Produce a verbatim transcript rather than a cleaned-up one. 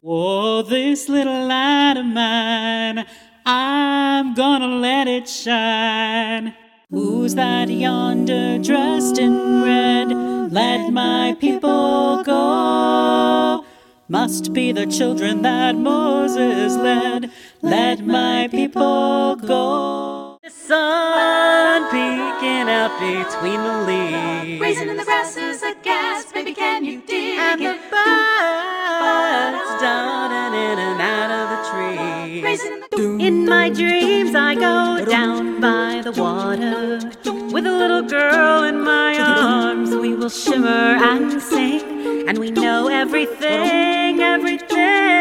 Oh, this little light of mine, I'm gonna let it shine. Who's that yonder dressed in red? Let my people go. Must be the children that Moses led. Let my people go. The sun peeking out between the leaves, Raisin in the grass is a gas, baby, can you dig and it? the birds darting in and out of the trees. Raisin in the In my dreams I go down by the water with a little girl in my arms. We will shimmer and sing, and we know everything, everything